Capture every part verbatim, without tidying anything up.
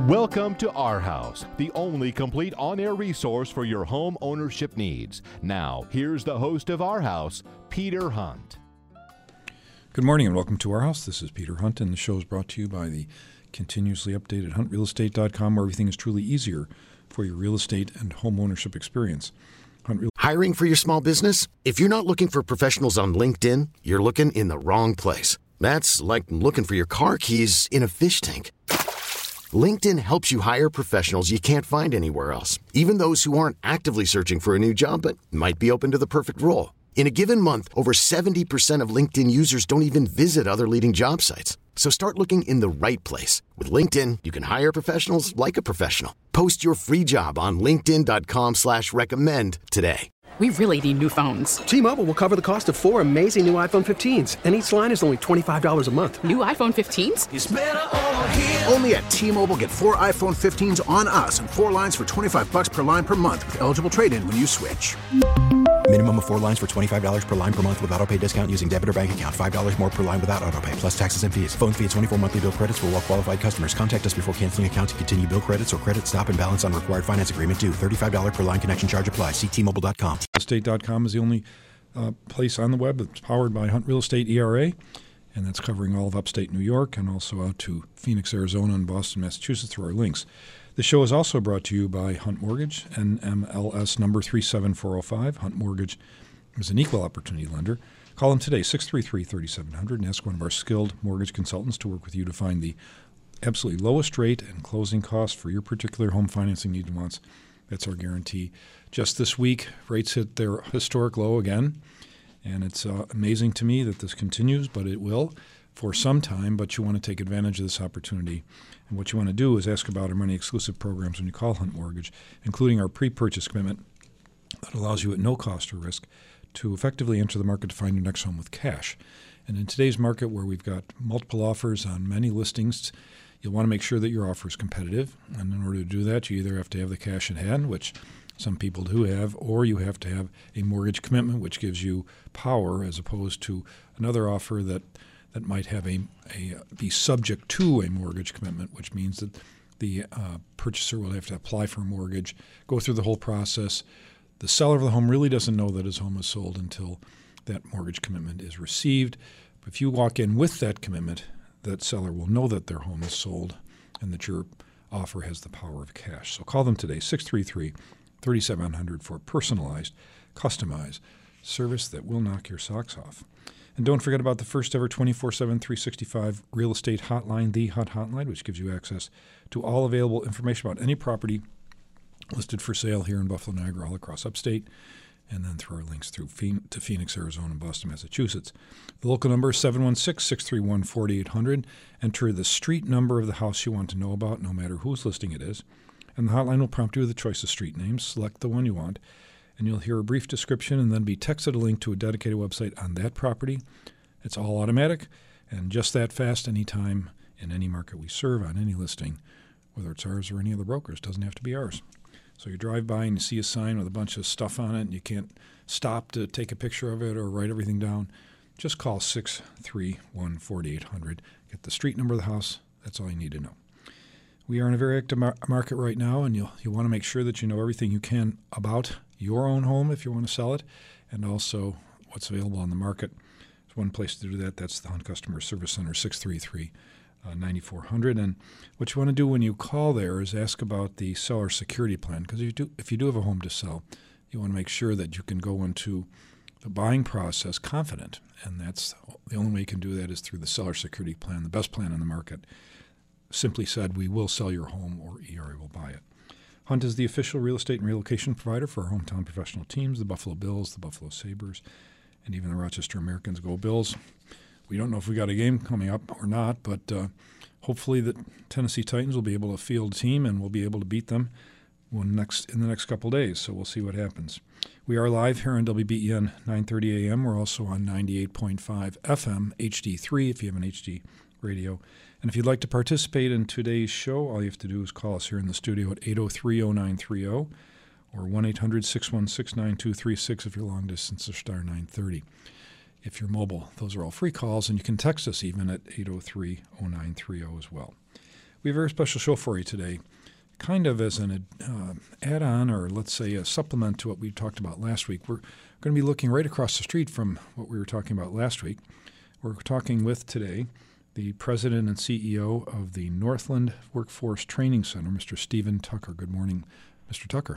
Welcome to Our House, the only complete on-air resource for your home ownership needs. Now, here's the host of Our House, Peter Hunt. Good morning and welcome to Our House. This is Peter Hunt, and the show is brought to you by the continuously updated hunt real estate dot com, where everything is truly easier for your real estate and home ownership experience. Hunt Real- Hiring for your small business? If you're not looking for professionals on LinkedIn, you're looking in the wrong place. That's like looking for your car keys in a fish tank. LinkedIn helps you hire professionals you can't find anywhere else, even those who aren't actively searching for a new job but might be open to the perfect role. In a given month, over seventy percent of LinkedIn users don't even visit other leading job sites. So start looking in the right place. With LinkedIn, you can hire professionals like a professional. Post your free job on linkedin dot com slash recommend today. We really need new phones. T-Mobile will cover the cost of four amazing new iPhone fifteens, and each line is only twenty-five dollars a month. New iPhone fifteens? It's better over here. Only at T-Mobile, get four iPhone fifteens on us and four lines for twenty-five bucks per line per month with eligible trade-in when you switch. Minimum of four lines for twenty-five dollars per line per month with autopay discount using debit or bank account. five dollars more per line without autopay, plus taxes and fees. Phone fee at twenty-four monthly bill credits for well-qualified customers. Contact us before canceling account to continue bill credits or credit stop and balance on required finance agreement due. thirty-five dollars per line connection charge applies. See T Mobile dot com. real estate dot com is the only uh, place on the web that's powered by Hunt Real Estate E R A, and that's covering all of upstate New York and also out to Phoenix, Arizona, and Boston, Massachusetts through our links. The show is also brought to you by Hunt Mortgage, N M L S number three seven four zero five. Hunt Mortgage is an equal opportunity lender. Call them today, six three three, three seven zero zero, and ask one of our skilled mortgage consultants to work with you to find the absolutely lowest rate and closing cost for your particular home financing needs and wants. That's our guarantee. Just this week, rates hit their historic low again, and it's uh, amazing to me that this continues, but it will for some time, but you want to take advantage of this opportunity. And what you want to do is ask about our money-exclusive programs when you call Hunt Mortgage, including our pre-purchase commitment that allows you at no cost or risk to effectively enter the market to find your next home with cash. And in today's market where we've got multiple offers on many listings, you'll want to make sure that your offer is competitive. And in order to do that, you either have to have the cash in hand, which some people do have, or you have to have a mortgage commitment, which gives you power as opposed to another offer that, that might have a, a be subject to a mortgage commitment, which means that the uh, purchaser will have to apply for a mortgage, go through the whole process. The seller of the home really doesn't know that his home is sold until that mortgage commitment is received. But if you walk in with that commitment, that seller will know that their home is sold and that your offer has the power of cash. So call them today, six three three, three seven zero zero for personalized, customized service that will knock your socks off. And don't forget about the first ever twenty-four seven, three sixty-five real estate hotline, the Hunt Hotline, which gives you access to all available information about any property listed for sale here in Buffalo, Niagara, all across upstate, and then through our links through Phoenix, to Phoenix, Arizona, and Boston, Massachusetts. The local number is seven one six, six three one, four eight zero zero. Enter the street number of the house you want to know about, no matter whose listing it is. And the hotline will prompt you with a choice of street names. Select the one you want, and you'll hear a brief description and then be texted a link to a dedicated website on that property. It's all automatic and just that fast anytime in any market we serve on any listing, whether it's ours or any other brokers. It doesn't have to be ours. So you drive by and you see a sign with a bunch of stuff on it and you can't stop to take a picture of it or write everything down. Just call six three one, four eight zero zero. Get the street number of the house. That's all you need to know. We are in a very active mar- market right now, and you'll, you'll want to make sure that you know everything you can about your own home if you want to sell it, and also what's available on the market. There's one place to do that. That's the Hunt Customer Service Center, six three three, nine four zero zero. And what you want to do when you call there is ask about the seller security plan, because if you do, if you do have a home to sell, you want to make sure that you can go into the buying process confident, and that's the only way you can do that is through the seller security plan, the best plan on the market. Simply said, we will sell your home or E R A will buy it. Hunt is the official real estate and relocation provider for our hometown professional teams, the Buffalo Bills, the Buffalo Sabres, and even the Rochester Americans. Go Bills. We don't know if we got a game coming up or not, but uh, hopefully the Tennessee Titans will be able to field a team and we'll be able to beat them when next in the next couple of days. So we'll see what happens. We are live here on W B E N nine thirty a.m. We're also on ninety-eight point five F M H D three if you have an H D radio. And if you'd like to participate in today's show, all you have to do is call us here in the studio at eight oh three, oh nine three oh or one eight hundred, six one six, nine two three six if you're long distance or star nine thirty. If you're mobile, those are all free calls, and you can text us even at eight oh three, oh nine three oh as well. We have a very special show for you today, kind of as an uh, add-on or let's say a supplement to what we talked about last week. We're going to be looking right across the street from what we were talking about last week. We're talking with today the president and C E O of the Northland Workforce Training Center, Mister Stephen Tucker. Good morning, Mister Tucker.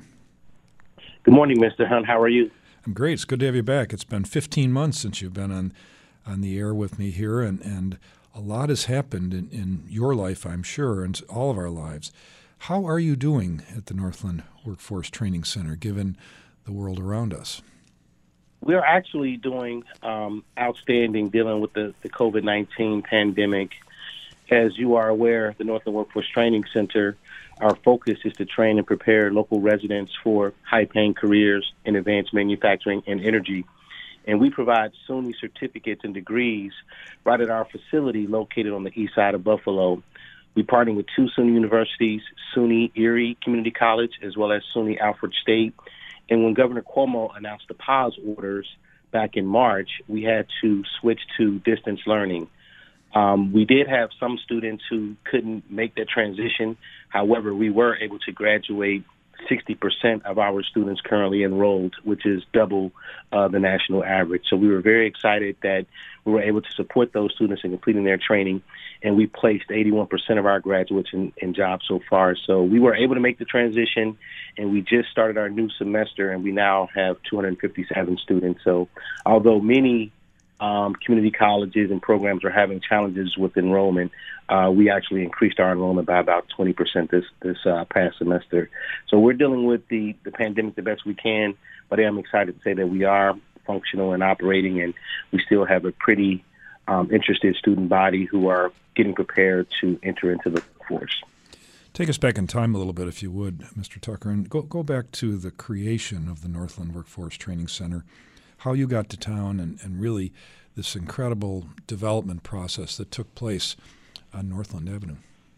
Good morning, Mister Hunt. How are you? I'm great. It's good to have you back. It's been fifteen months since you've been on, on the air with me here, and, and a lot has happened in, in your life, I'm sure, and all of our lives. How are you doing at the Northland Workforce Training Center, given the world around us? We're actually doing um, outstanding dealing with the, the COVID nineteen pandemic. As you are aware, the Northland Workforce Training Center, our focus is to train and prepare local residents for high-paying careers in advanced manufacturing and energy. And we provide SUNY certificates and degrees right at our facility located on the east side of Buffalo. We partner with two SUNY universities, SUNY Erie Community College, as well as SUNY Alfred State. And when Governor Cuomo announced the pause orders back in March, we had to switch to distance learning. Um, we did have some students who couldn't make that transition. However, we were able to graduate sixty percent of our students currently enrolled, which is double uh, the national average. So we were very excited that we were able to support those students in completing their training, and we placed eighty-one percent of our graduates in, in jobs so far. So we were able to make the transition, and we just started our new semester, and we now have two hundred fifty-seven students. So although many um, community colleges and programs are having challenges with enrollment, Uh, we actually increased our enrollment by about twenty percent this this uh, past semester. So we're dealing with the, the pandemic the best we can, but I am excited to say that we are functional and operating, and we still have a pretty um, interested student body who are getting prepared to enter into the workforce. Take us back in time a little bit, if you would, Mister Tucker, and go, go back to the creation of the Northland Workforce Training Center, how you got to town, and, and really this incredible development process that took place on Northland Avenue.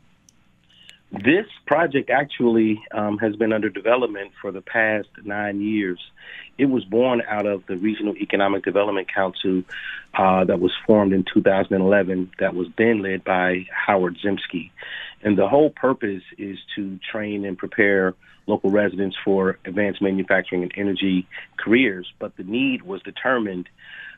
This project actually um, has been under development for the past nine years. It was born out of the Regional Economic Development Council uh, that was formed in two thousand eleven that was then led by Howard Zemsky. And the whole purpose is to train and prepare local residents for advanced manufacturing and energy careers, but the need was determined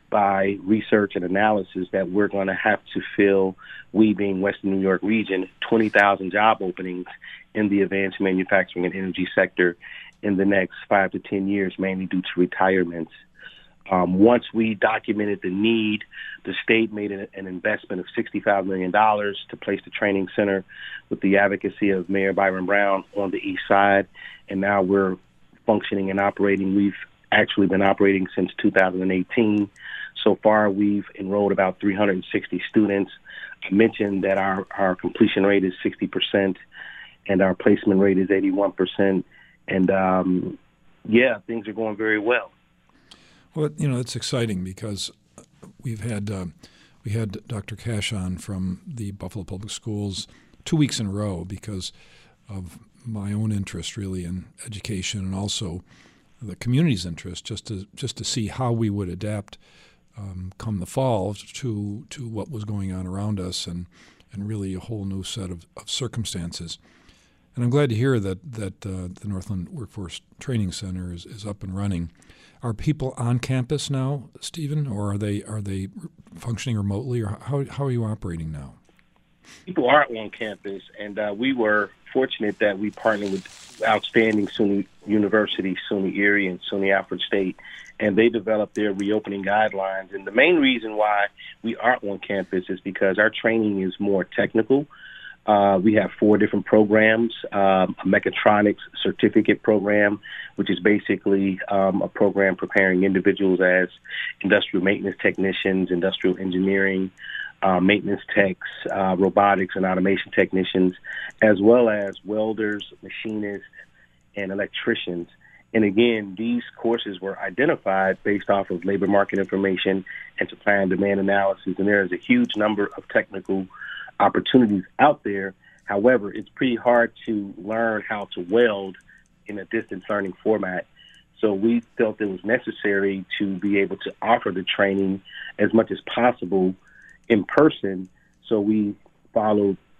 by research and analysis that we're going to have to fill, we being Western New York region, twenty thousand job openings in the advanced manufacturing and energy sector in the next five to ten years, mainly due to retirements. Um, once we documented the need, the state made an, an investment of sixty-five million dollars to place the training center with the advocacy of Mayor Byron Brown on the east side, and now we're functioning and operating. We've actually been operating since two thousand eighteen. So far, we've enrolled about three hundred sixty students. I mentioned that our, our completion rate is sixty percent and our placement rate is eighty-one percent. And, um, yeah, things are going very well. Well, you know, it's exciting because we've had uh, we had Doctor Cash on from the Buffalo Public Schools two weeks in a row because of my own interest, really, in education and also the community's interest, just to just to see how we would adapt um, come the fall to to what was going on around us, and and really a whole new set of, of circumstances. And I'm glad to hear that that uh, the Northland Workforce Training Center is, is up and running. Are people on campus now, Stephen, or are they are they functioning remotely, or how how are you operating now? People are on campus, and uh, we were fortunate that we partnered with outstanding SUNY University, SUNY Erie, and SUNY Alfred State, and they developed their reopening guidelines. And the main reason why we aren't on campus is because our training is more technical. Uh, we have four different programs, um, a mechatronics certificate program, which is basically um, a program preparing individuals as industrial maintenance technicians, industrial engineering, uh, maintenance techs, uh, robotics and automation technicians, as well as welders, machinists, and electricians. And again, these courses were identified based off of labor market information and supply and demand analysis, and there is a huge number of technical opportunities out there. However, it's pretty hard to learn how to weld in a distance learning format. So we felt it was necessary to be able to offer the training as much as possible in person. So we followed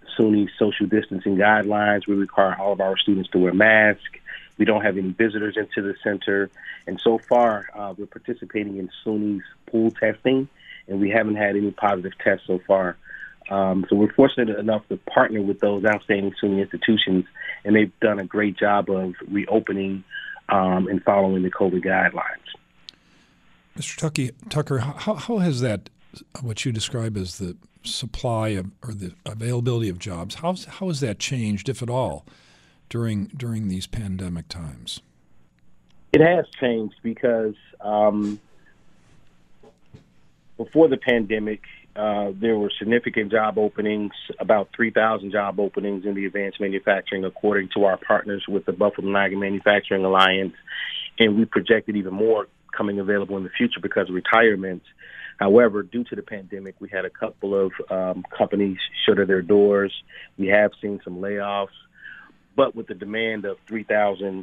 SUNY social distancing guidelines. We require all of our students to wear masks. We don't have any visitors into the center. And so far, uh, we're participating in SUNY's pool testing, and we haven't had any positive tests so far. Um, so we're fortunate enough to partner with those outstanding SUNY institutions, and they've done a great job of reopening um, and following the COVID guidelines. Mister Tucky, Tucker, how, how has that, what you describe as the supply of, or the availability of jobs, how, how has that changed, if at all, during during these pandemic times? It has changed because um, before the pandemic, uh, there were significant job openings, about three thousand job openings in the advanced manufacturing, according to our partners with the Buffalo Niagara Manufacturing Alliance, and we projected even more coming available in the future because of retirements. However, due to the pandemic, we had a couple of um, companies shutter their doors. We have seen some layoffs. But with the demand of three thousand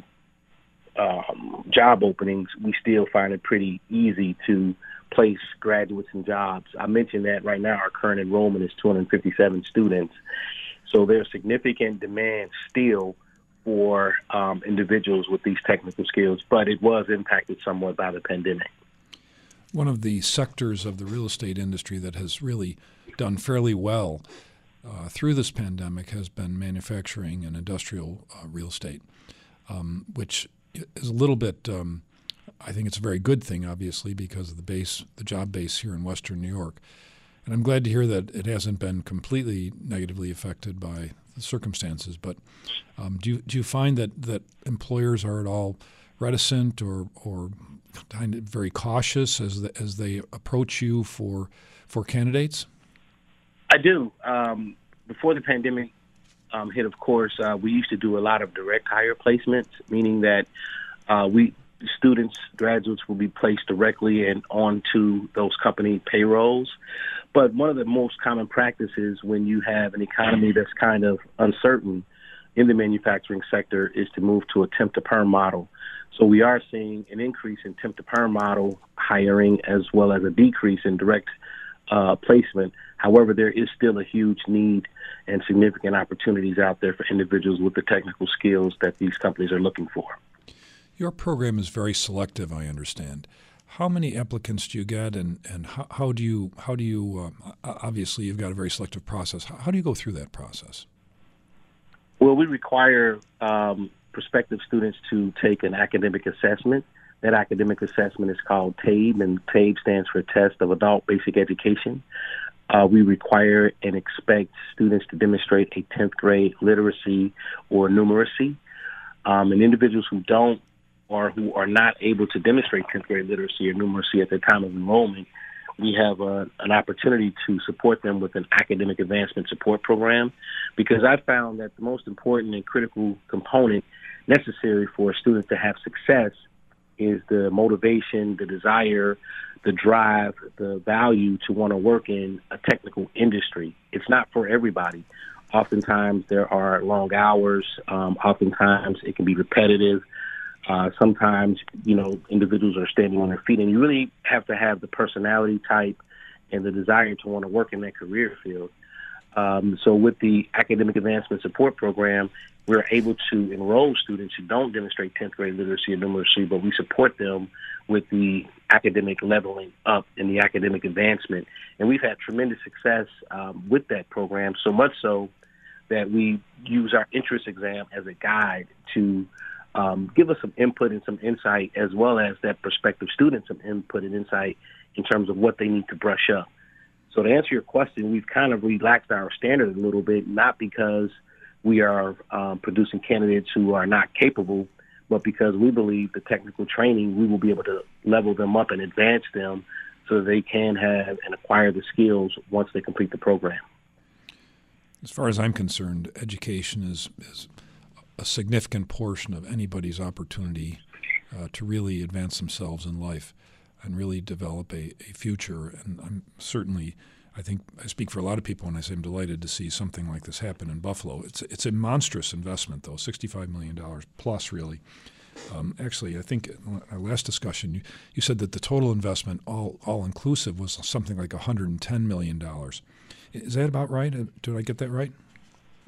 um, job openings, we still find it pretty easy to place graduates in jobs. I mentioned that right now our current enrollment is two hundred fifty-seven students. So there's significant demand still for um, individuals with these technical skills, but it was impacted somewhat by the pandemic. One of the sectors of the real estate industry that has really done fairly well uh, through this pandemic has been manufacturing and industrial uh, real estate, um, which is a little bit, um, I think it's a very good thing, obviously, because of the base, the job base here in Western New York. And I'm glad to hear that it hasn't been completely negatively affected by the circumstances. But um, do you, do you find that, that employers are at all reticent or or kind of very cautious as the, as they approach you for for candidates? I do. Um, before the pandemic um, hit, of course, uh, we used to do a lot of direct hire placements, meaning that uh, we students, graduates will be placed directly and onto those company payrolls. But one of the most common practices when you have an economy that's kind of uncertain in the manufacturing sector is to move to a temp-to-perm model. So we are seeing an increase in temp-to-perm model hiring as well as a decrease in direct uh, placement. However, there is still a huge need and significant opportunities out there for individuals with the technical skills that these companies are looking for. Your program is very selective, I understand. How many applicants do you get, and, and how, how do you, how do you uh, obviously you've got a very selective process. How, how do you go through that process? Well, we require um, prospective students to take an academic assessment. That academic assessment is called TABE, and TABE stands for Test of Adult Basic Education. Uh, we require and expect students to demonstrate a tenth grade literacy or numeracy. Um, and individuals who don't or who are not able to demonstrate tenth grade literacy or numeracy at the time of enrollment, we have a, an opportunity to support them with an academic advancement support program, because I found that the most important and critical component necessary for a student to have success is the motivation, the desire, the drive, the value to want to work in a technical industry. It's not for everybody. Oftentimes there are long hours. Um, oftentimes it can be repetitive. Uh, sometimes, you know, individuals are standing on their feet, and you really have to have the personality type and the desire to want to work in that career field. Um, so with the Academic Advancement Support Program, we're able to enroll students who don't demonstrate tenth grade literacy or numeracy, but we support them with the academic leveling up and the academic advancement. And we've had tremendous success um, with that program, so much so that we use our entrance exam as a guide to Um, give us some input and some insight, as well as that prospective student some input and insight in terms of what they need to brush up. So to answer your question, we've kind of relaxed our standard a little bit, not because we are um, producing candidates who are not capable, but because we believe the technical training, we will be able to level them up and advance them so that they can have and acquire the skills once they complete the program. As far as I'm concerned, education is, is a significant portion of anybody's opportunity uh, to really advance themselves in life and really develop a, a future. And I'm certainly, I think I speak for a lot of people when I say I'm delighted to see something like this happen in Buffalo. It's it's a monstrous investment, though, sixty-five million dollars plus, really. Um, actually, I think in our last discussion, you, you said that the total investment, all all inclusive, was something like one hundred ten million dollars. Is that about right? Did I get that right?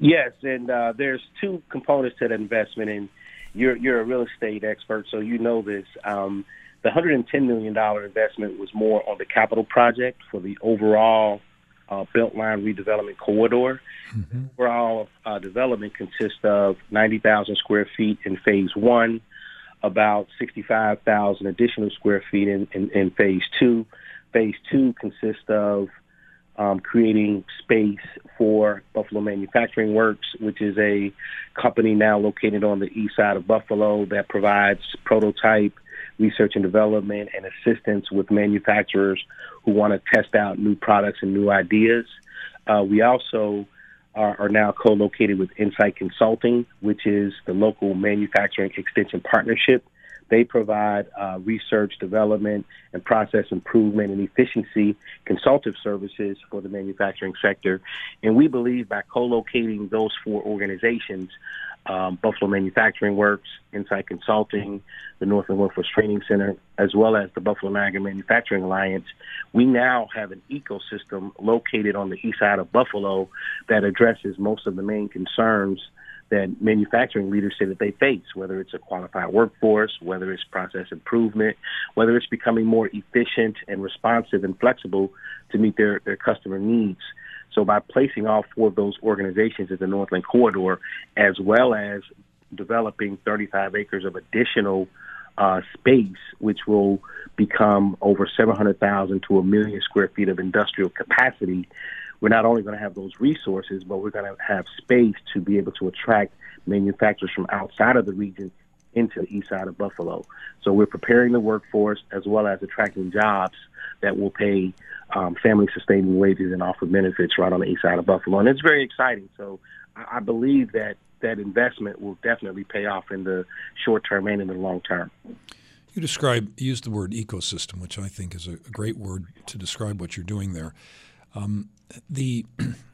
Yes, and uh, there's two components to that investment, and you're you're a real estate expert, so you know this. Um, the one hundred ten million dollars investment was more on the capital project for the overall uh, Beltline redevelopment corridor. Mm-hmm. Overall uh, development consists of ninety thousand square feet in phase one, about sixty-five thousand additional square feet in, in, in phase two. Phase two consists of um, creating space for Buffalo Manufacturing Works, which is a company now located on the east side of Buffalo that provides prototype research and development and assistance with manufacturers who want to test out new products and new ideas. Uh, we also are, are now co-located with Insight Consulting, which is the local manufacturing extension partnership. They provide uh, research, development, and process improvement and efficiency consultative services for the manufacturing sector. And we believe by co-locating those four organizations, um, Buffalo Manufacturing Works, Insight Consulting, the Northland Workforce Training Center, as well as the Buffalo Niagara Manufacturing Alliance, we now have an ecosystem located on the east side of Buffalo that addresses most of the main concerns that manufacturing leaders say that they face, whether it's a qualified workforce, whether it's process improvement, whether it's becoming more efficient and responsive and flexible to meet their, their customer needs. So by placing all four of those organizations in the Northland Corridor, as well as developing thirty-five acres of additional uh, space, which will become over seven hundred thousand to a million square feet of industrial capacity, we're not only going to have those resources, but we're going to have space to be able to attract manufacturers from outside of the region into the east side of Buffalo. So we're preparing the workforce as well as attracting jobs that will pay um, family-sustaining wages and offer benefits right on the east side of Buffalo. And it's very exciting. So I, I believe that that investment will definitely pay off in the short term and in the long term. You describe, you used the word ecosystem, which I think is a, a great word to describe what you're doing there. Um, the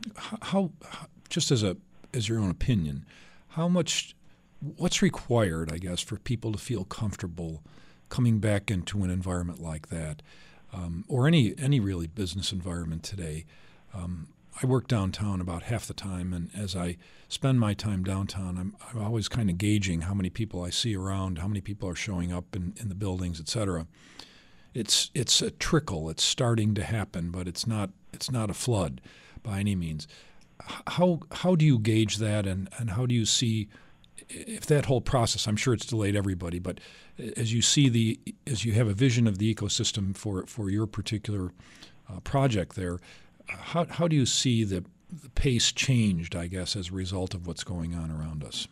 how, how just as a as your own opinion, how much what's required, I guess, for people to feel comfortable coming back into an environment like that, um, or any any really business environment today. Um, I work downtown about half the time, and as I spend my time downtown, I'm, I'm always kind of gauging how many people I see around, how many people are showing up in, in the buildings, et cetera. It's it's a trickle. It's starting to happen, but it's not it's not a flood by any means. How how do you gauge that, and, and how do you see if that whole process? I'm sure it's delayed everybody, but as you see the as you have a vision of the ecosystem for for your particular uh, project there, how how do you see the, the pace changed, I guess, as a result of what's going on around us?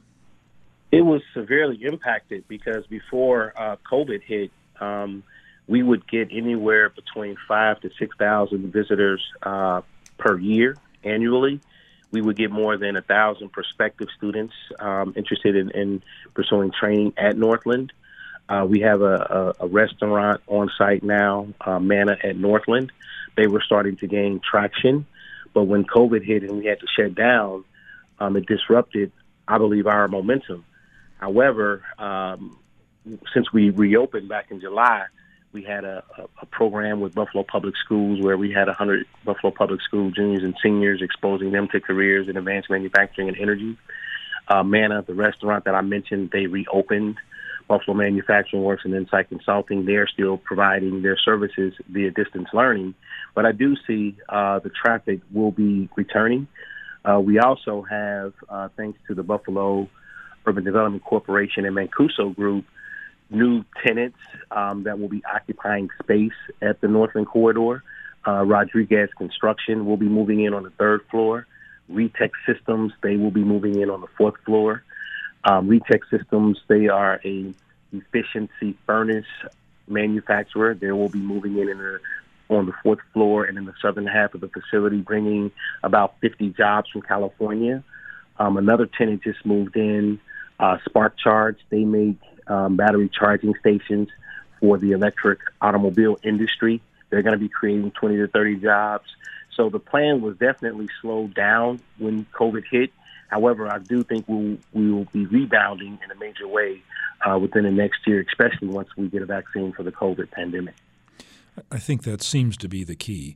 It was severely impacted because before uh, COVID hit, um, we would get anywhere between five to six thousand visitors uh, per year annually. We would get more than a thousand prospective students um, interested in, in pursuing training at Northland. Uh, we have a, a, a restaurant on site now, uh, Manna at Northland. They were starting to gain traction, but when COVID hit and we had to shut down, um, it disrupted, I believe, our momentum. However, um, since we reopened back in July, we had a, a program with Buffalo Public Schools where we had one hundred Buffalo Public School juniors and seniors, exposing them to careers in advanced manufacturing and energy. Uh, Manna, the restaurant that I mentioned, they reopened. Buffalo Manufacturing Works and Insight Consulting, they're still providing their services via distance learning. But I do see uh, the traffic will be returning. Uh, we also have, uh, thanks to the Buffalo Urban Development Corporation and Mancuso Group, new tenants um, that will be occupying space at the Northland Corridor. Uh, Rodriguez Construction will be moving in on the third floor. Retech Systems, they will be moving in on the fourth floor. Um, Retech Systems, they are a efficiency furnace manufacturer. They will be moving in, in the, on the fourth floor and in the southern half of the facility, bringing about fifty jobs from California. Um, another tenant just moved in, uh, Spark Charge. They make um, battery charging stations for the electric automobile industry. They're going to be creating twenty to thirty jobs. So the plan was definitely slowed down when COVID hit. However, I do think we'll, we will be rebounding in a major way uh, within the next year, especially once we get a vaccine for the COVID pandemic. I think that seems to be the key.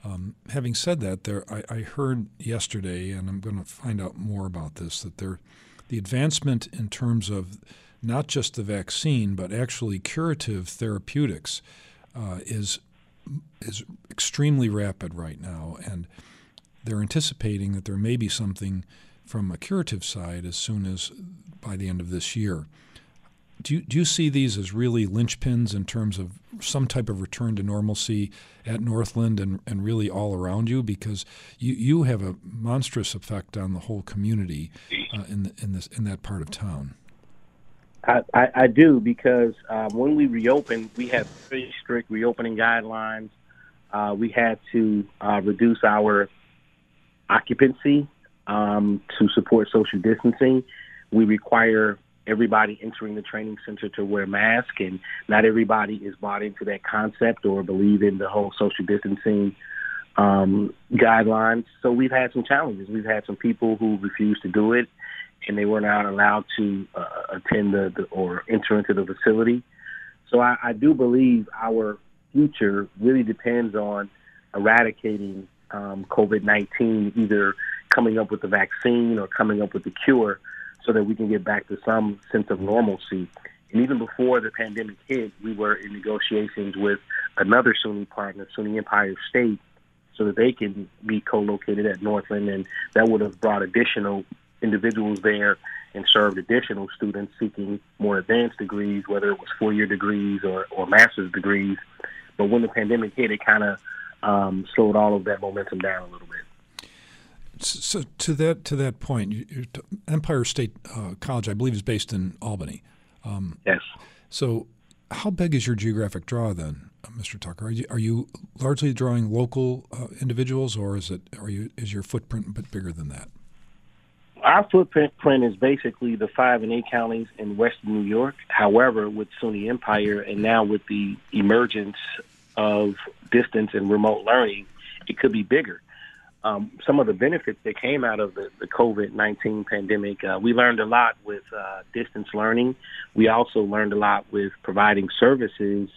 Um, having said that, there I, I heard yesterday, and I'm going to find out more about this, that there, the advancement in terms of not just the vaccine, but actually curative therapeutics uh, is is extremely rapid right now, and they're anticipating that there may be something from a curative side as soon as by the end of this year. Do you, do you see these as really linchpins in terms of some type of return to normalcy at Northland and, and really all around you? Because you, you have a monstrous effect on the whole community uh, in the, in this in that part of town. I, I, I do, because uh, when we reopened, we had very strict reopening guidelines. Uh, we had to uh, reduce our occupancy um, to support social distancing. We require everybody entering the training center to wear masks, and not everybody is bought into that concept or believe in the whole social distancing um, guidelines. So we've had some challenges. We've had some people who refused to do it, and they were not allowed to uh, attend the, the or enter into the facility. So I, I do believe our future really depends on eradicating um, COVID nineteen, either coming up with a vaccine or coming up with a cure, so that we can get back to some sense of normalcy. And even before the pandemic hit, we were in negotiations with another SUNY partner, SUNY Empire State, so that they can be co-located at Northland, and that would have brought additional individuals there and served additional students seeking more advanced degrees, whether it was four-year degrees or, or master's degrees. But when the pandemic hit, it kind of um, slowed all of that momentum down a little bit. So to that to that point, you, you, Empire State uh, College, I believe, is based in Albany. Um, yes. So how big is your geographic draw then, uh, Mister Tucker? Are you, are you largely drawing local uh, individuals, or is it are you is your footprint a bit bigger than that? Our footprint is basically the five and eight counties in western New York. However, with SUNY Empire and now with the emergence of distance and remote learning, it could be bigger. Um, some of the benefits that came out of the, the COVID nineteen pandemic, uh, we learned a lot with uh, distance learning. We also learned a lot with providing services,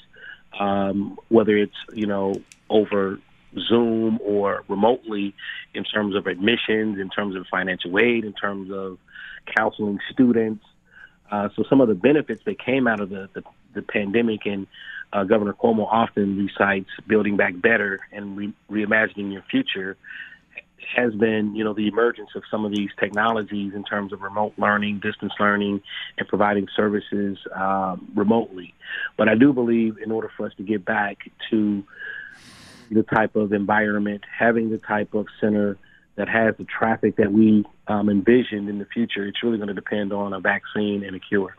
um, whether it's, you know, over Zoom or remotely, in terms of admissions, in terms of financial aid, in terms of counseling students. Uh, so some of the benefits that came out of the, the, the pandemic, and uh, Governor Cuomo often recites building back better and re- reimagining your future, has been, you know, the emergence of some of these technologies in terms of remote learning, distance learning, and providing services um, remotely. But I do believe in order for us to get back to the type of environment, having the type of center that has the traffic that we um, envisioned in the future, it's really going to depend on a vaccine and a cure.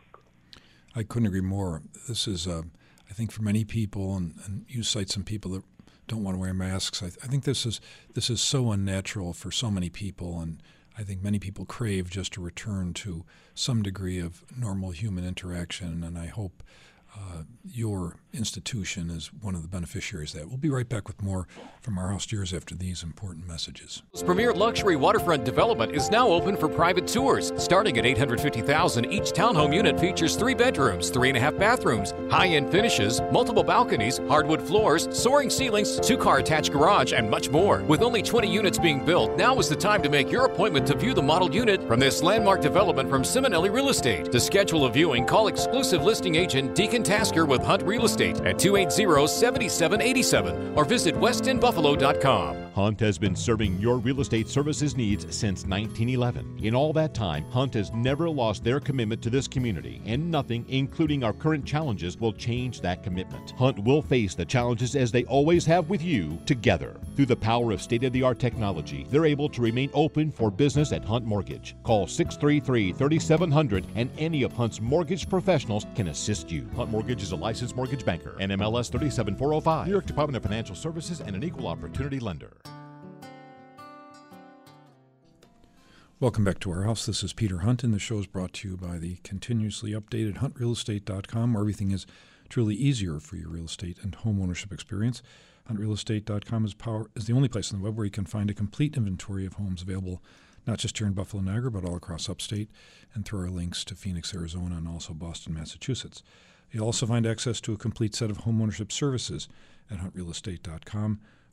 I couldn't agree more. This is, uh, I think, for many people, and, and you cite some people that don't want to wear masks. I, I think this is this is so unnatural for so many people, and I think many people crave just a return to some degree of normal human interaction, and I hope uh, your institution is one of the beneficiaries of that. We'll be right back with more from our house steers after these important messages. Premier luxury waterfront development is now open for private tours. Starting at eight hundred fifty thousand dollars, each townhome unit features three bedrooms, three and a half bathrooms, high-end finishes, multiple balconies, hardwood floors, soaring ceilings, two-car attached garage, and much more. With only twenty units being built, now is the time to make your appointment to view the model unit from this landmark development from Simonelli Real Estate. To schedule a viewing, call exclusive listing agent Deacon Tasker with Hunt Real Estate at two eight zero, seven seven eight seven or visit westin buffalo dot com. Hunt has been serving your real estate services needs since nineteen eleven. In all that time, Hunt has never lost their commitment to this community, and nothing, including our current challenges, will change that commitment. Hunt will face the challenges as they always have with you, together. Through the power of state-of-the-art technology, they're able to remain open for business at Hunt Mortgage. Call six three three, three seven zero zero and any of Hunt's mortgage professionals can assist you. Hunt Mortgage is a licensed mortgage banker, N M L S three seven four zero five, New York Department of Financial Services, and an equal opportunity lender. Welcome back to our house. This is Peter Hunt, and the show is brought to you by the continuously updated hunt real estate dot com, where everything is truly easier for your real estate and home ownership experience. hunt real estate dot com is, power, is the only place on the web where you can find a complete inventory of homes available not just here in Buffalo, Niagara, but all across upstate, and through our links to Phoenix, Arizona, and also Boston, Massachusetts. You'll also find access to a complete set of home ownership services at hunt real estate dot com,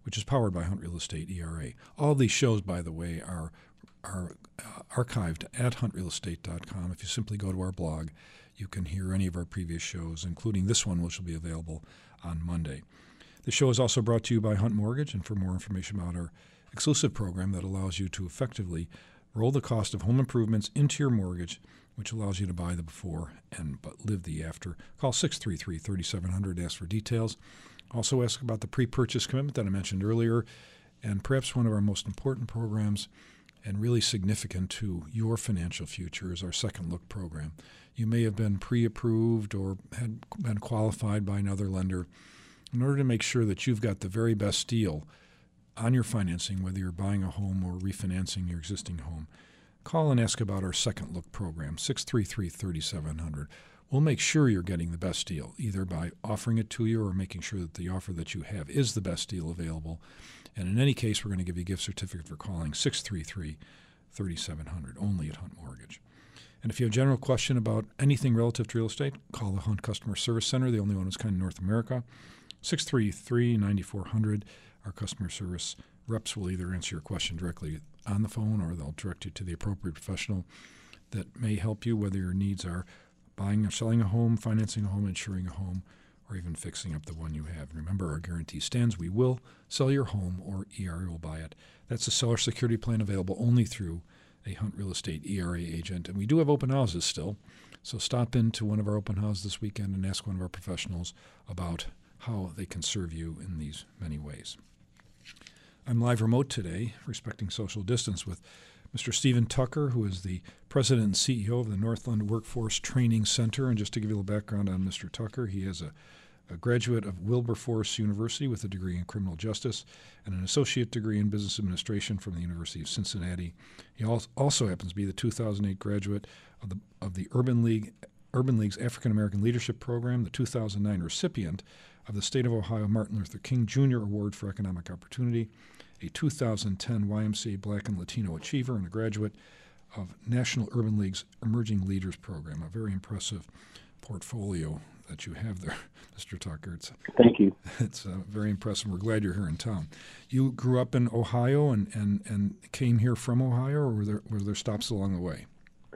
which is powered by Hunt Real Estate E R A. All these shows, by the way, are are uh, archived at hunt real estate dot com. If you simply go to our blog, you can hear any of our previous shows, including this one, which will be available on Monday. The show is also brought to you by Hunt Mortgage, and for more information about our exclusive program that allows you to effectively roll the cost of home improvements into your mortgage, which allows you to buy the before and but live the after, call six three three, three seven zero zero, ask for details. Also ask about the pre-purchase commitment that I mentioned earlier, and perhaps one of our most important programs and really significant to your financial future is our Second Look program. You may have been pre-approved or had been qualified by another lender. In order to make sure that you've got the very best deal on your financing, whether you're buying a home or refinancing your existing home, call and ask about our Second Look program, six three three, three seven zero zero. We'll make sure you're getting the best deal, either by offering it to you or making sure that the offer that you have is the best deal available. And in any case, we're going to give you a gift certificate for calling six three three, three seven zero zero, only at Hunt Mortgage. And if you have a general question about anything relative to real estate, call the Hunt Customer Service Center, the only one of its kind in North America, six three three, nine four zero zero. Our customer service reps will either answer your question directly on the phone or they'll direct you to the appropriate professional that may help you, whether your needs are buying or selling a home, financing a home, insuring a home, or even fixing up the one you have. Remember, our guarantee stands. We will sell your home or E R A will buy it. That's a seller security plan available only through a Hunt Real Estate E R A agent. And we do have open houses still, so stop into one of our open houses this weekend and ask one of our professionals about how they can serve you in these many ways. I'm live remote today, respecting social distance, with Mister Stephen Tucker, who is the president and C E O of the Northland Workforce Training Center. And just to give you a little background on Mister Tucker, he is a, a graduate of Wilberforce University with a degree in criminal justice and an associate degree in business administration from the University of Cincinnati. He also happens to be the two thousand eight graduate of the of the Urban League Urban League's African American Leadership Program, the two thousand nine recipient of the State of Ohio Martin Luther King Junior Award for Economic Opportunity, a two thousand ten Y M C A Black and Latino Achiever, and a graduate of National Urban League's Emerging Leaders Program. A very impressive portfolio that you have there, Mister Tucker. It's, Thank you. It's uh, very impressive. We're glad you're here in town. You grew up in Ohio and, and, and came here from Ohio, or were there, were there stops along the way?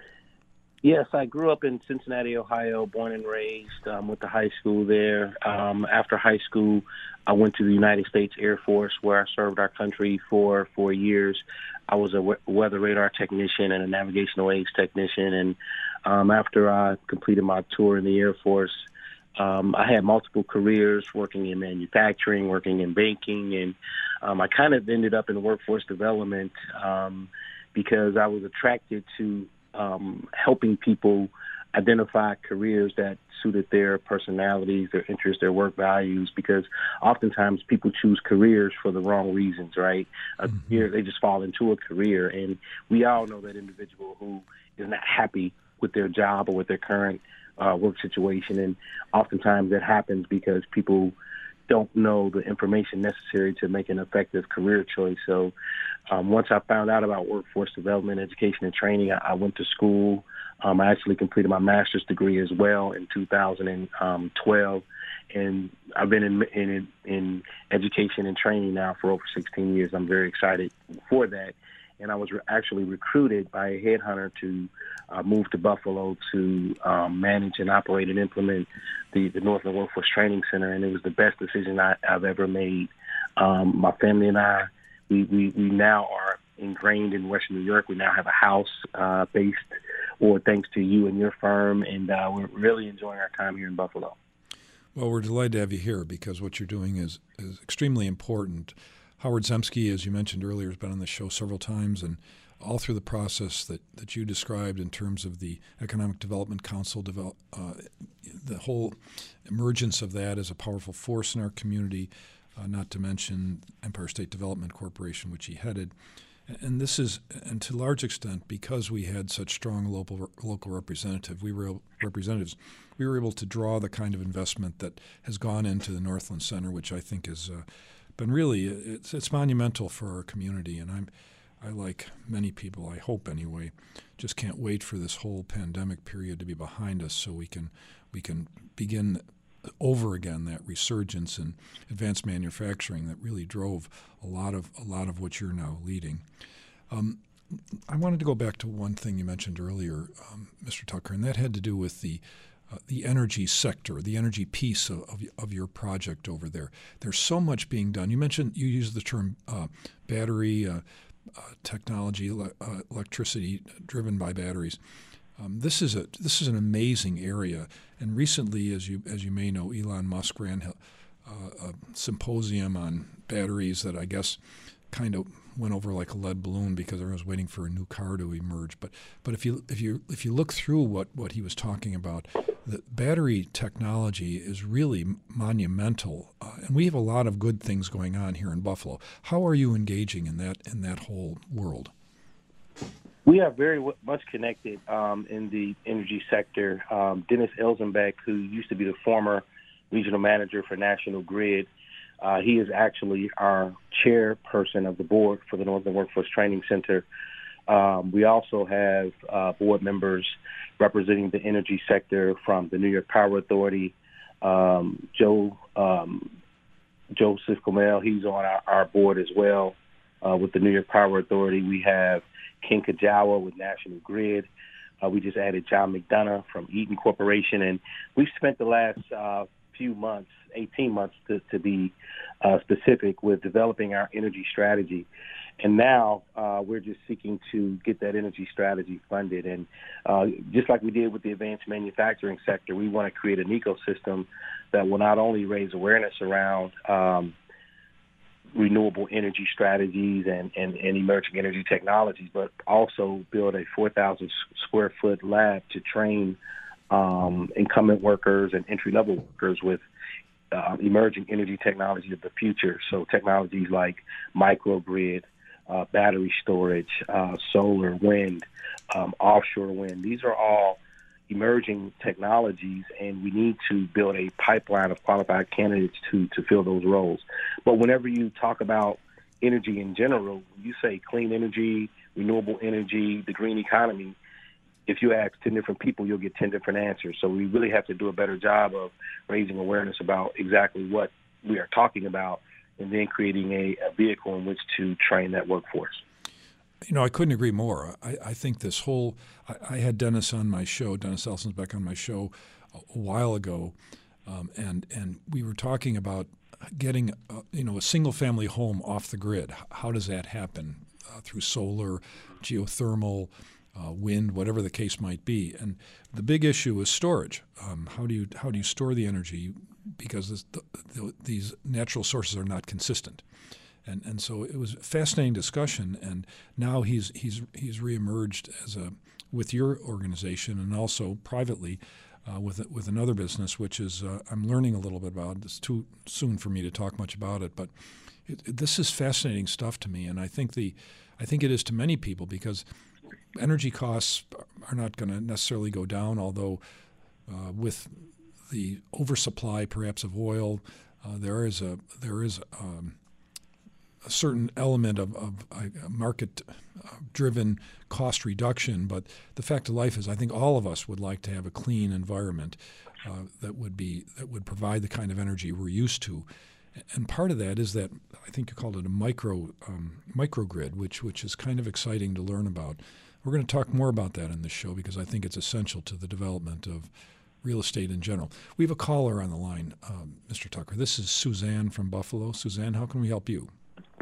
Yes, I grew up in Cincinnati, Ohio, born and raised, um, went to high school there. Um, after high school, I went to the United States Air Force, where I served our country for four years. I was a we- weather radar technician and a navigational aids technician. And um, after I completed my tour in the Air Force, um, I had multiple careers working in manufacturing, working in banking, and um, I kind of ended up in workforce development um, because I was attracted to Um, helping people identify careers that suited their personalities, their interests, their work values, because oftentimes people choose careers for the wrong reasons, right? A Mm-hmm. career, they just fall into a career, and we all know that individual who is not happy with their job or with their current uh, work situation, and oftentimes that happens because people don't know the information necessary to make an effective career choice. So um, once I found out about workforce development, education, and training, I, I went to school. Um, I actually completed my master's degree as well in two thousand twelve, and I've been in, in, in education and training now for over sixteen years. I'm very excited for that. And I was re- actually recruited by a headhunter to uh, move to Buffalo to um, manage and operate and implement the, the Northland Workforce Training Center, and it was the best decision I, I've ever made. Um, my family and I, we, we, we now are ingrained in Western New York. We now have a house uh, based, or thanks to you and your firm, and uh, we're really enjoying our time here in Buffalo. Well, we're delighted to have you here because what you're doing is, is extremely important. Howard Zemsky, as you mentioned earlier, has been on the show several times, and all through the process that, that you described in terms of the Economic Development Council, develop, uh, the whole emergence of that as a powerful force in our community, uh, not to mention Empire State Development Corporation, which he headed. And this is, and to a large extent, because we had such strong local local representative, we were representatives, we were able to draw the kind of investment that has gone into the Northland Center, which I think is uh, been really it's it's monumental for our community. And I'm I like many people, I hope anyway, just can't wait for this whole pandemic period to be behind us so we can we can begin over again that resurgence in advanced manufacturing that really drove a lot of a lot of what you're now leading. Um, I wanted to go back to one thing you mentioned earlier, um, Mister Tucker, and that had to do with the uh, the energy sector, the energy piece of, of of your project over there. There's so much being done. You mentioned you used the term uh, battery uh, uh, technology, le- uh, electricity driven by batteries. Um, this is a this is an amazing area. And recently, as you as you may know, Elon Musk ran a, a symposium on batteries that I guess kind of went over like a lead balloon because I was waiting for a new car to emerge. But but if you if you if you look through what, what he was talking about, the battery technology is really monumental, uh, and we have a lot of good things going on here in Buffalo. How are you engaging in that in that whole world? We are very w- much connected um, in the energy sector. Um, Dennis Elzenbeck, who used to be the former regional manager for National Grid, uh, he is actually our chairperson of the board for the Northern Workforce Training Center. Um, we also have uh, board members representing the energy sector from the New York Power Authority. Um, Joe um, Joseph Comel, he's on our, our board as well uh, with the New York Power Authority. We have Ken Kajawa with National Grid. Uh, we just added John McDonough from Eaton Corporation. And we've spent the last uh, few months, eighteen months to, to be uh, specific, with developing our energy strategy. And now uh, we're just seeking to get that energy strategy funded. And uh, just like we did with the advanced manufacturing sector, we want to create an ecosystem that will not only raise awareness around um, renewable energy strategies and, and, and emerging energy technologies, but also build a four thousand square foot lab to train um, incumbent workers and entry-level workers with uh, emerging energy technology of the future. So technologies like microgrid, uh, battery storage, uh, solar, wind, um, offshore wind. These are all emerging technologies, and we need to build a pipeline of qualified candidates to, to fill those roles. But whenever you talk about energy in general, you say clean energy, renewable energy, the green economy, if you ask ten different people, you'll get ten different answers. So we really have to do a better job of raising awareness about exactly what we are talking about, and then creating a, a vehicle in which to train that workforce. You know, I couldn't agree more. I, I think this whole I, I had Dennis on my show, Dennis Elzenbeck on my show a, a while ago, um, and and we were talking about getting uh, you know a single family home off the grid. How does that happen? Uh, through solar, geothermal, uh, wind, whatever the case might be. And the big issue is storage. Um, how do you how do you store the energy? Because this, the, the, these natural sources are not consistent. And and so it was a fascinating discussion, and now he's he's he's reemerged as a with your organization and also privately uh, with with another business, which is uh, I'm learning a little bit about. It's too soon for me to talk much about it, but it, it, this is fascinating stuff to me, and I think the I think it is to many people because energy costs are not going to necessarily go down, although uh, with the oversupply perhaps of oil, uh, there is a there is um, a certain element of, of a market-driven cost reduction, but the fact of life is, I think all of us would like to have a clean environment uh, that would be that would provide the kind of energy we're used to, and part of that is that I think you called it a micro um, microgrid, which which is kind of exciting to learn about. We're going to talk more about that in this show because I think it's essential to the development of real estate in general. We have a caller on the line, um, Mister Tucker. This is Suzanne from Buffalo. Suzanne, how can we help you?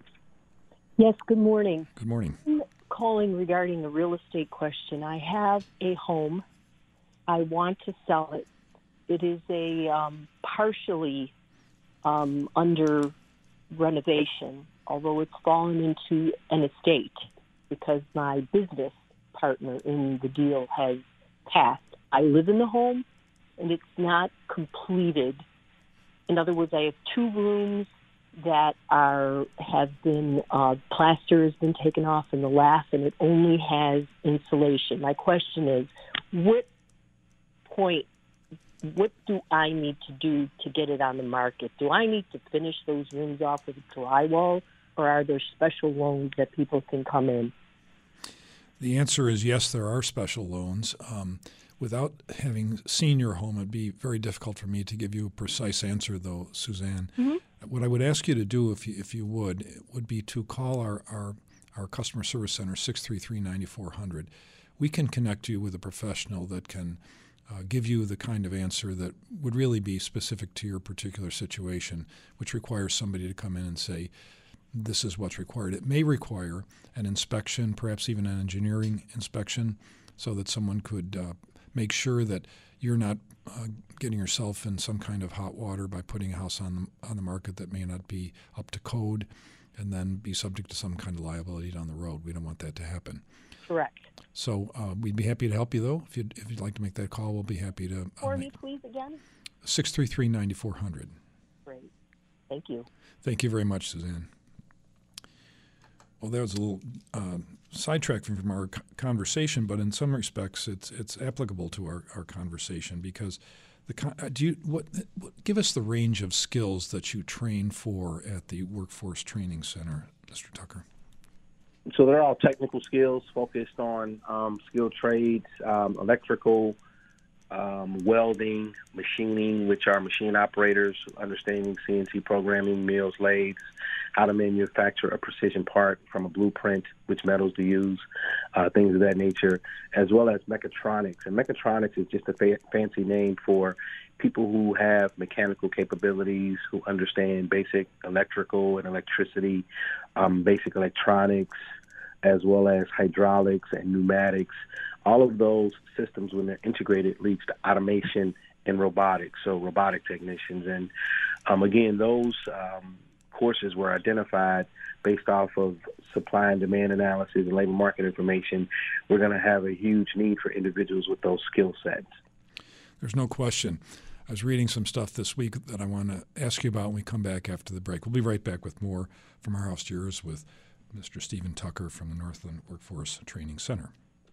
Yes, good morning. Good morning. I'm calling regarding a real estate question. I have a home. I want to sell it. It is a um, partially um, under renovation, although it's fallen into an estate because my business partner in the deal has passed. I live in the home, and it's not completed. In other words, I have two rooms that are have been uh, plaster has been taken off in the last, and it only has insulation. My question is, what point, what do I need to do to get it on the market? Do I need to finish those rooms off with drywall, or are there special loans that people can come in? The answer is yes, there are special loans. Um, Without having seen your home, it'd be very difficult for me to give you a precise answer, though, Suzanne. Mm-hmm. What I would ask you to do, if you, if you would, would be to call our, our, our customer service center, six three three, nine four zero zero. We can connect you with a professional that can uh, give you the kind of answer that would really be specific to your particular situation, which requires somebody to come in and say, this is what's required. It may require an inspection, perhaps even an engineering inspection, so that someone could uh, make sure that you're not uh, getting yourself in some kind of hot water by putting a house on the, on the market that may not be up to code and then be subject to some kind of liability down the road. We don't want that to happen. Correct. So uh, we'd be happy to help you, though. If you'd, if you'd like to make that call, we'll be happy to. Uh, For me, please, again? six three three, nine four zero zero. Great. Thank you. Thank you very much, Suzanne. Well, that was a little uh, sidetrack from, from our co- conversation, but in some respects, it's it's applicable to our, our conversation because the con- uh, do you what, what give us the range of skills that you train for at the Workforce Training Center, Mister Tucker? So they're all technical skills focused on um, skilled trades, um, electrical, um, welding, machining, which are machine operators, understanding C N C programming, mills, lathes, how to manufacture a precision part from a blueprint, which metals to use, uh, things of that nature, as well as mechatronics. And mechatronics is just a fa- fancy name for people who have mechanical capabilities, who understand basic electrical and electricity, um, basic electronics, as well as hydraulics and pneumatics. All of those systems, when they're integrated, leads to automation and robotics, so robotic technicians. And um, again, those um, courses were identified based off of supply and demand analysis and labor market information. We're going to have a huge need for individuals with those skill sets. There's no question. I was reading some stuff this week that I want to ask you about when we come back after the break. We'll be right back with more From Our House to Yours with Mister Stephen Tucker from the Northland Workforce Training Center.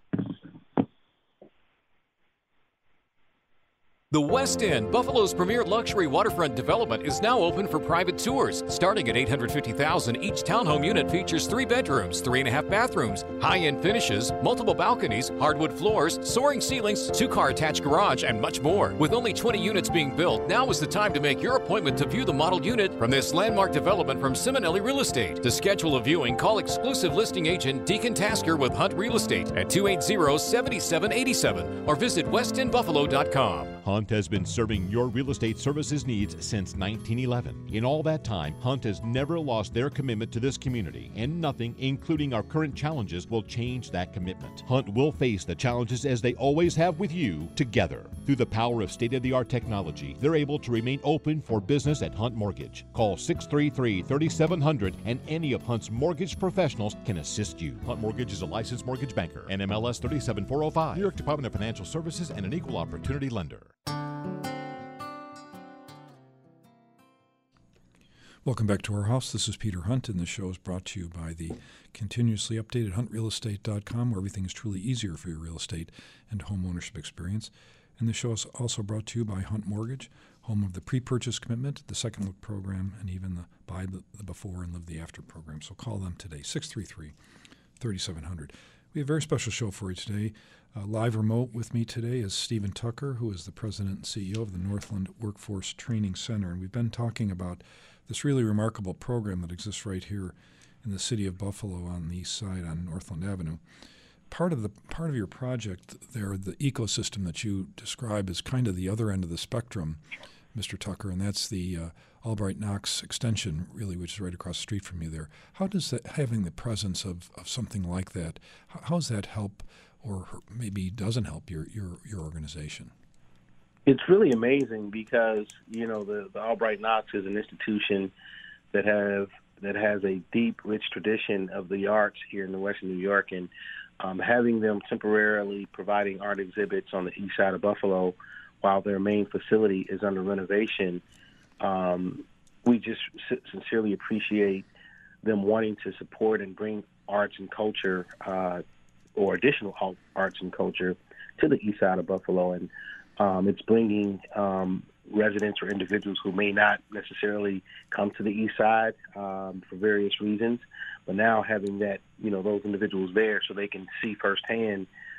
The West End, Buffalo's premier luxury waterfront development, is now open for private tours. Starting at eight hundred fifty thousand dollars, each townhome unit features three bedrooms, three and a half bathrooms, high-end finishes, multiple balconies, hardwood floors, soaring ceilings, two-car attached garage, and much more. With only twenty units being built, now is the time to make your appointment to view the model unit from this landmark development from Simonelli Real Estate. To schedule a viewing, call exclusive listing agent Deacon Tasker with Hunt Real Estate at two eight zero, seven seven eight seven or visit west end buffalo dot com. Hunt has been serving your real estate services needs since nineteen eleven. In all that time, Hunt has never lost their commitment to this community, and nothing, including our current challenges, will change that commitment. Hunt will face the challenges as they always have with you, together. Through the power of state-of-the-art technology, they're able to remain open for business at Hunt Mortgage. Call six three three, three seven zero zero and any of Hunt's mortgage professionals can assist you. Hunt Mortgage is a licensed mortgage banker, N M L S three seven four zero five, New York Department of Financial Services, and an equal opportunity lender. Welcome back to our house. This is Peter Hunt, and the show is brought to you by the continuously updated hunt real estate dot com, where everything is truly easier for your real estate and home ownership experience. And the show is also brought to you by Hunt Mortgage, home of the pre-purchase commitment, the second look program, and even the buy the, the before and live the after program. So call them today, six three three, three seven zero zero. We have a very special show for you today. Uh, live remote with me today is Stephen Tucker, who is the president and C E O of the Northland Workforce Training Center. And we've been talking about this really remarkable program that exists right here in the city of Buffalo on the east side on Northland Avenue. Part of the part of your project there, the ecosystem that you describe, is kind of the other end of the spectrum, Mister Tucker, and that's the uh, Albright Knox extension, really, which is right across the street from you there. How does that, having the presence of, of something like that, how, how does that help, or maybe doesn't help your, your, your organization? It's really amazing because, you know, the, the Albright Knox is an institution that have that has a deep, rich tradition of the arts here in the Western New York, and um, having them temporarily providing art exhibits on the east side of Buffalo while their main facility is under renovation, um, we just s- sincerely appreciate them wanting to support and bring arts and culture uh, or additional arts and culture to the east side of Buffalo. And Um, it's bringing um, residents or individuals who may not necessarily come to the east side um, for various reasons, but now having that, you know, those individuals there so they can see firsthand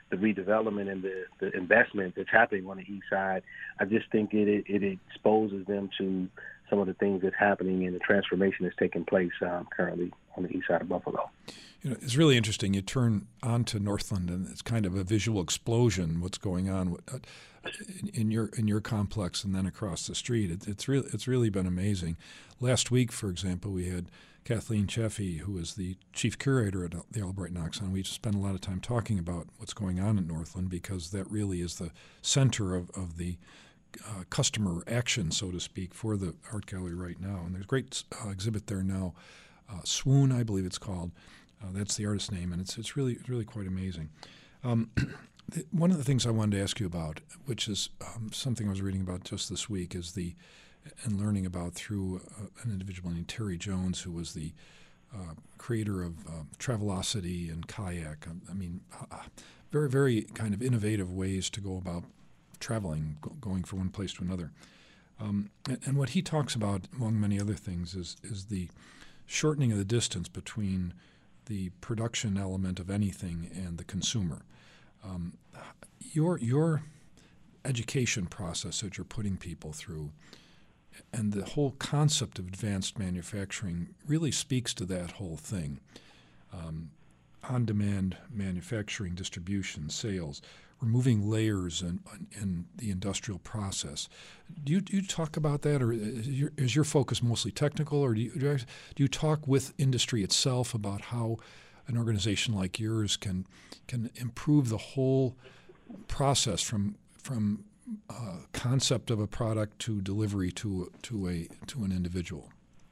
the redevelopment and the, the investment that's happening on the east side, I just think it, it, it exposes them to some of the things that's happening and the transformation that's taking place um, currently on the east side of Buffalo. You know, it's really interesting. You turn onto Northland, and it's kind of a visual explosion. What's going on in, in your in your complex, and then across the street. It, it's really it's really been amazing. Last week, for example, we had Kathleen Chaffee, who is the chief curator at the Albright Knox, and we spent a lot of time talking about what's going on at Northland, because that really is the center of, of the uh, customer action, so to speak, for the art gallery right now. And there's a great uh, exhibit there now, uh, Swoon, I believe it's called. Uh, that's the artist's name, and it's it's really it's really quite amazing. Um, one of the things I wanted to ask you about, which is um, something I was reading about just this week, is the and learning about through uh, an individual named Terry Jones, who was the uh, creator of uh, Travelocity and Kayak. I, I mean, uh, very very kind of innovative ways to go about traveling, go, going from one place to another. Um, and, and what he talks about, among many other things, is is the shortening of the distance between the production element of anything and the consumer. Um, your your education process that you're putting people through, and the whole concept of advanced manufacturing really speaks to that whole thing. Um, on-demand manufacturing, distribution, sales, removing layers in, in the industrial process. Do you, do you talk about that, or is your, is your focus mostly technical, or do you, do you talk with industry itself about how an organization like yours can can improve the whole process from from uh, concept of a product to delivery to to a to an individual?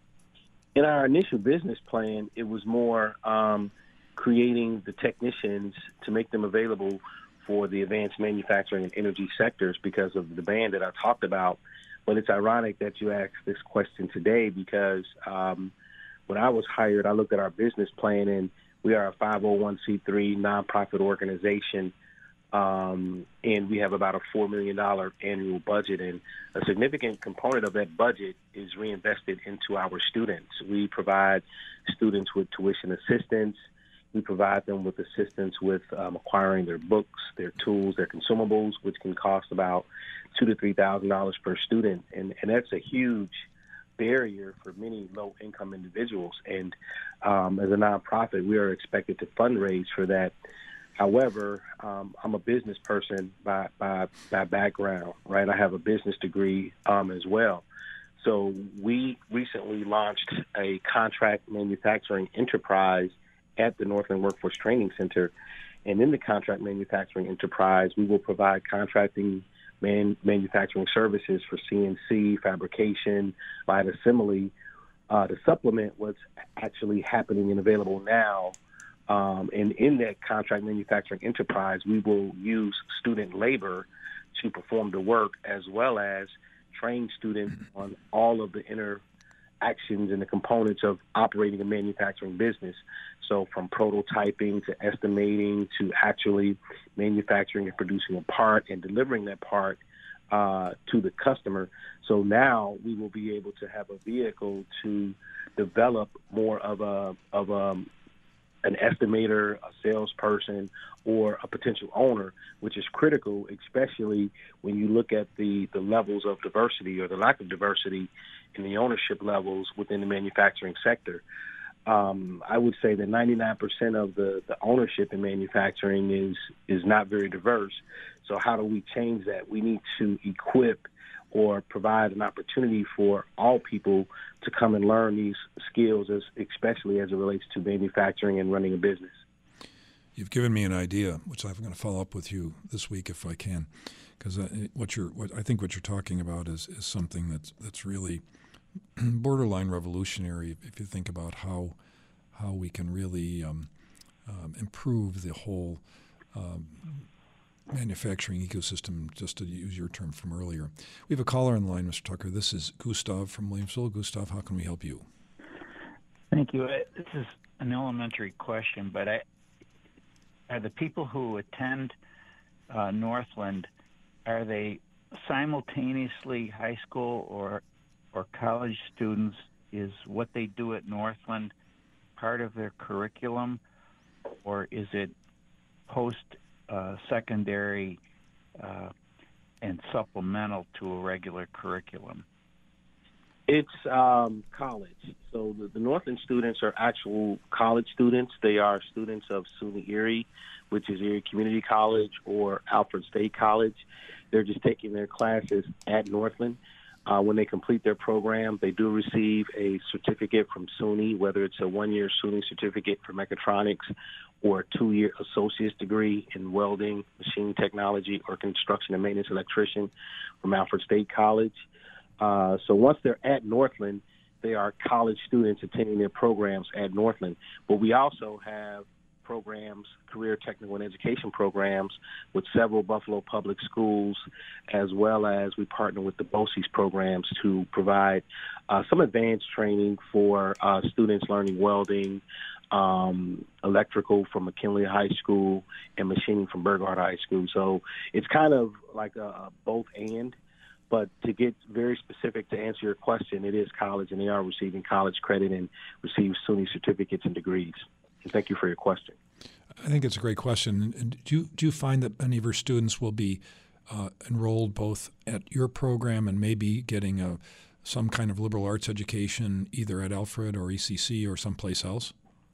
In our initial business plan, it was more um, creating the technicians to make them available for the advanced manufacturing and energy sectors because of the demand that I talked about. But it's ironic that you asked this question today, because um, when I was hired, I looked at our business plan, and we are a five oh one c three nonprofit organization, um, and we have about a four million dollars annual budget, and a significant component of that budget is reinvested into our students. We provide students with tuition assistance. We provide them with assistance with um, acquiring their books, their tools, their consumables, which can cost about two to three thousand dollars per student, and and that's a huge barrier for many low-income individuals. And um, as a nonprofit, we are expected to fundraise for that. However, um, I'm a business person by by by background, right? I have a business degree um, as well. So we recently launched a contract manufacturing enterprise at the Northland Workforce Training Center. And in the contract manufacturing enterprise, we will provide contracting man, manufacturing services for C N C, fabrication, light assembly, uh, to supplement what's actually happening and available now. Um, and in that contract manufacturing enterprise, we will use student labor to perform the work, as well as train students on all of the inner actions and the components of operating a manufacturing business. So from prototyping to estimating to actually manufacturing and producing a part and delivering that part uh, to the customer. So now we will be able to have a vehicle to develop more of a of a an estimator, a salesperson, or a potential owner, which is critical, especially when you look at the, the levels of diversity or the lack of diversity in the ownership levels within the manufacturing sector. Um, I would say that ninety-nine percent of the, the ownership in manufacturing is is not very diverse. So how do we change that? We need to equip or provide an opportunity for all people to come and learn these skills, as, especially as it relates to manufacturing and running a business. You've given me an idea, which I'm going to follow up with you this week if I can, because what you're, what I think what you're talking about is, is something that's that's really borderline revolutionary. If you think about how how we can really um, um, improve the whole um, manufacturing ecosystem, just to use your term from earlier. We have a caller on the line, Mister Tucker. This is Gustav from Williamsville. Gustav, how can we help you? Thank you. This is an elementary question, but I, are the people who attend uh, Northland, are they simultaneously high school or or college students? Is what they do at Northland part of their curriculum, or is it post uh, secondary uh, and supplemental to a regular curriculum? It's um, college. So the, the Northland students are actual college students. They are students of SUNY Erie, which is Erie Community College, or Alfred State College. They're just taking their classes at Northland. Uh, when they complete their program, they do receive a certificate from SUNY, whether it's a one-year SUNY certificate for mechatronics or a two-year associate's degree in welding, machine technology, or construction and maintenance electrician from Alfred State College. Uh, so once they're at Northland, they are college students attending their programs at Northland. But we also have programs, career technical and education programs with several Buffalo public schools, as well as we partner with the BOCES programs to provide uh, some advanced training for uh, students learning welding, um, electrical from McKinley High School, and machining from Burghardt High School. So it's kind of like a both and. But to get very specific to answer your question, it is college, and they are receiving college credit and receive SUNY certificates and degrees. And thank you for your question. I think it's a great question. And do you, do you find that many of your students will be uh, enrolled both at your program and maybe getting a, some kind of liberal arts education either at Alfred or E C C or someplace else?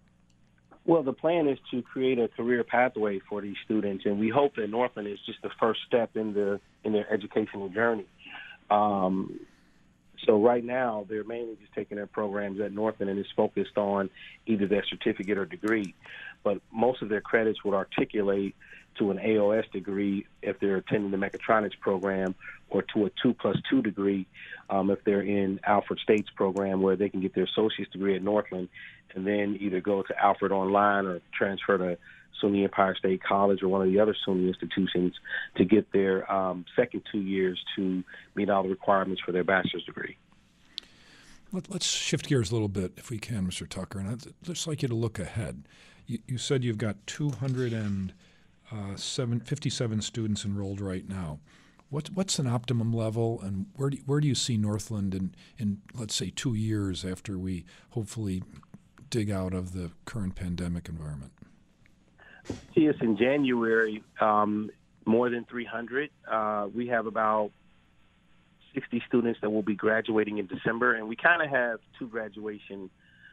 Well, the plan is to create a career pathway for these students, and we hope that Northland is just the first step in the in their educational journey. Um, so right now, they're mainly just taking their programs at Northland, and it's focused on either their certificate or degree. But most of their credits would articulate to an A O S degree if they're attending the mechatronics program, or to a two plus two degree um, if they're in Alfred State's program, where they can get their associate's degree at Northland and then either go to Alfred online or transfer to SUNY Empire State College or one of the other SUNY institutions to get their um, second two years to meet all the requirements for their bachelor's degree. Let, let's shift gears a little bit, if we can, Mister Tucker. And I'd just like you to look ahead. You, you said you've got two hundred fifty-seven students enrolled right now. What, what's an optimum level, and where do, where do you see Northland in, in, let's say, two years after we hopefully dig out of the current pandemic environment? See us in January, um, more than three hundred. Uh, we have about sixty students that will be graduating in December, and we kind of have two graduation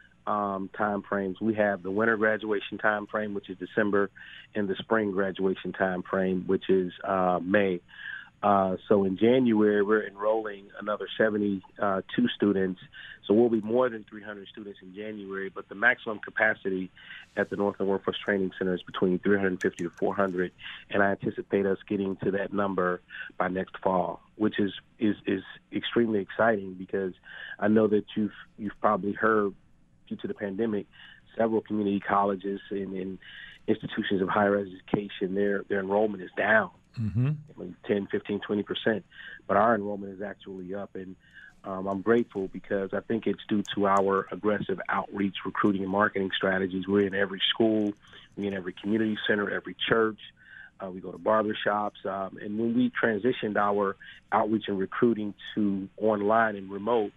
um, time frames. We have the winter graduation time frame, which is December, and the spring graduation time frame, which is uh, May. Uh, so in January, we're enrolling another seventy-two students. So we'll be more than three hundred students in January, but the maximum capacity at the Northland Workforce Training Center is between three hundred fifty to four hundred, and I anticipate us getting to that number by next fall, which is, is, is extremely exciting because I know that you've, you've probably heard, due to the pandemic, several community colleges and, and institutions of higher education, their, their enrollment is down. Mm-hmm. ten, fifteen, twenty percent, but our enrollment is actually up, and um, I'm grateful because I think it's due to our aggressive outreach, recruiting, and marketing strategies. We're in every school, we're in every community center, every church. Uh, we go to barbershops, um, and when we transitioned our outreach and recruiting to online and remote,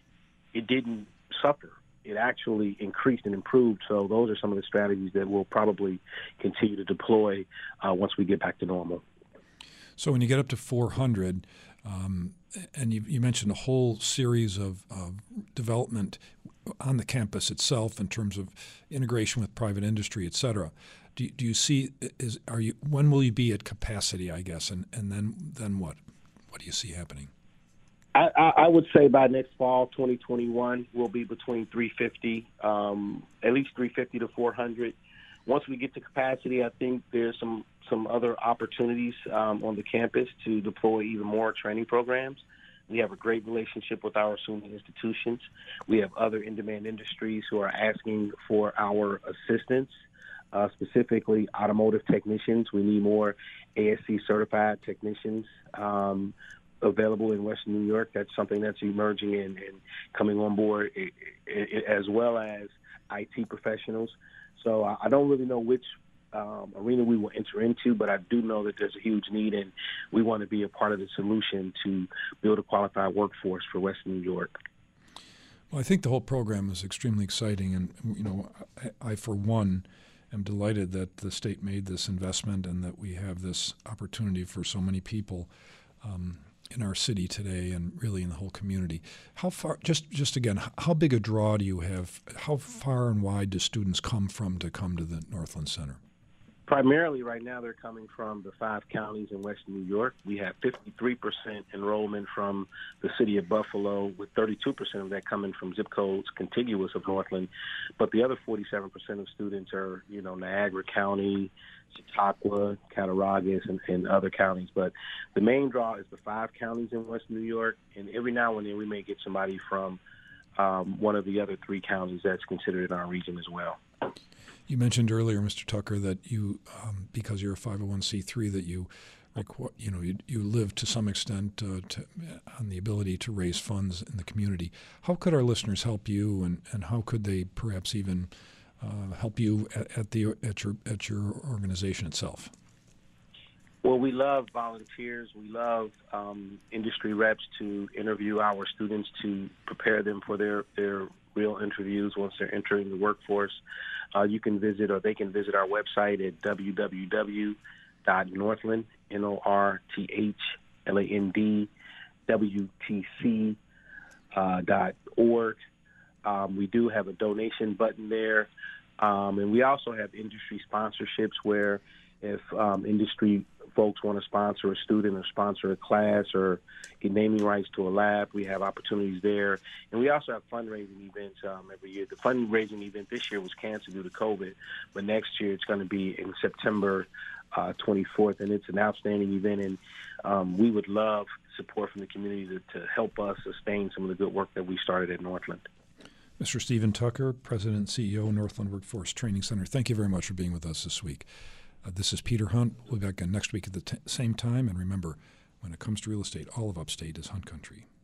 it didn't suffer. It actually increased and improved. So those are some of the strategies that we'll probably continue to deploy uh, once we get back to normal. So when you get up to four hundred, um, and you, you mentioned a whole series of, of development on the campus itself in terms of integration with private industry, et cetera, do, do you see, is, are you, when will you be at capacity, I guess, and, and then, then what? What do you see happening? I, I, I would say by next fall, twenty twenty-one, we'll be between three fifty, um, at least three fifty to four hundred. Once we get to capacity, I think there's some, some other opportunities um, on the campus to deploy even more training programs. We have a great relationship with our SUNY institutions. We have other in-demand industries who are asking for our assistance, uh, specifically automotive technicians. We need more A S C certified technicians um, available in Western New York. That's something that's emerging and, and coming on board, it, it, as well as I T professionals. So I don't really know which um, arena we will enter into, but I do know that there's a huge need, and we want to be a part of the solution to build a qualified workforce for Western New York. Well, I think the whole program is extremely exciting, and you know, I, I for one, am delighted that the state made this investment and that we have this opportunity for so many people um, in our city today and really in the whole community. How far, just just again, how big a draw do you have? How far and wide do students come from to come to the Northland Center? Primarily right now they're coming from the five counties in Western New York. We have fifty-three percent enrollment from the city of Buffalo, with thirty-two percent of that coming from zip codes contiguous of Northland. But the other forty-seven percent of students are, you know, Niagara County, Chautauqua, Cattaraugus, and, and other counties. But the main draw is the five counties in Western New York, and every now and then we may get somebody from um, one of the other three counties that's considered in our region as well. You mentioned earlier, Mister Tucker, that you, um, because you're a five oh one c three, that you, requ- you know, you, you live to some extent uh, to, on the ability to raise funds in the community. How could our listeners help you, and, and how could they perhaps even uh, help you at, at the at your at your organization itself? Well, we love volunteers. We love um, industry reps to interview our students to prepare them for their, their real interviews once they're entering the workforce. Uh, you can visit, or they can visit our website at w w w dot northland, N O R T H L A N D, W T C uh, dot org. Um, we do have a donation button there. Um, and we also have industry sponsorships where if um, industry folks want to sponsor a student or sponsor a class or get naming rights to a lab, we have opportunities there. And we also have fundraising events um, every year. The fundraising event this year was canceled due to COVID, but next year it's going to be in September uh, twenty-fourth, and it's an outstanding event. And um, we would love support from the community to, to help us sustain some of the good work that we started at Northland. Mister Stephen Tucker, President and C E O, Northland Workforce Training Center, thank you very much for being with us this week. Uh, this is Peter Hunt. We'll be back again next week at the t- same time. And remember, when it comes to real estate, all of Upstate is Hunt Country.